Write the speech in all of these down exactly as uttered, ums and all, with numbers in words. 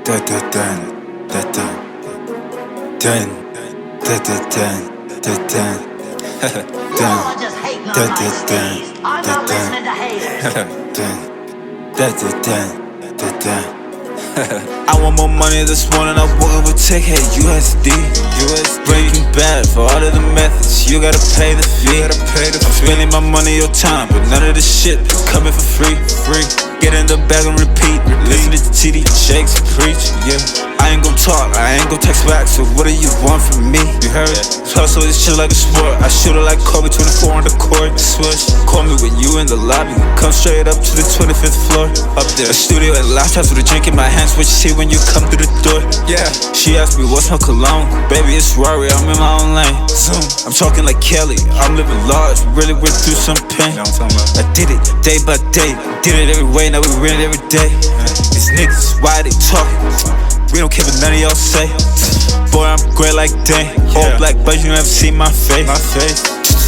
da da dun, da dun, dun, da da dun, da dun, dun, da da dun, da dun, dun, da da dun, da dun. I want more money this morning, I woke up with tech head U S D. Breaking bad for all of the methods, you gotta pay the fee. I'm spending my money, your time, but none of this shit is coming for free. Free. Get in the bag and repeat. Listen to T D Jakes preach. Yeah. I ain't gon' talk, I ain't gon' text back. So what do you want from me? You heard it? Hustle this shit like a sport. I shoot it like Kobe, twenty-four on the court. Switch. Call me when you in the lobby. Come straight up to the twenty-fifth floor. Up there, a studio and laptops with a drink in my hands. What you see when you come through the door? Yeah. She asked me what's my cologne. Baby, it's Rory, I'm in my own lane. Zoom. I'm talking like Kelly. I'm living large. Really went through some pain. I did it day by day. Did it every way. Now we win it every day. These niggas, why they talking? We don't care what none of y'all say. Boy, I'm great like Dane. All black, but you never see my face. My face.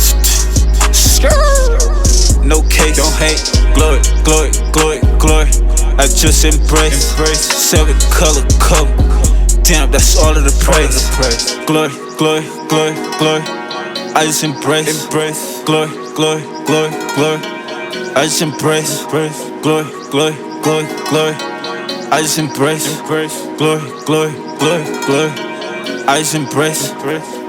No case, don't hate. Glory, glory, glory, glory. I just embrace. Embrace. Seven color color. Damn, that's all of the praise. Glory, glory, glory, glory. I just embrace. Embrace. Glory, glory, glory, glory. I just embrace. Embrace. Glory, glory, glory, glory. I just embrace. Embrace. Glory, glory, glory, glory. I just embrace. Embrace.